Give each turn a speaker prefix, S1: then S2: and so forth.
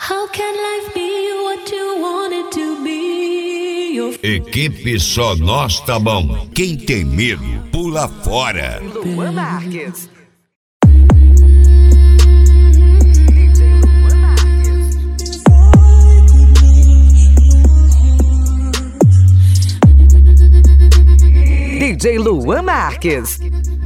S1: How can life be what you want it to be?
S2: Equipe Só Nós Tá Bom. Quem tem medo, pula fora.
S3: Luan Marques. DJ Luan Marques.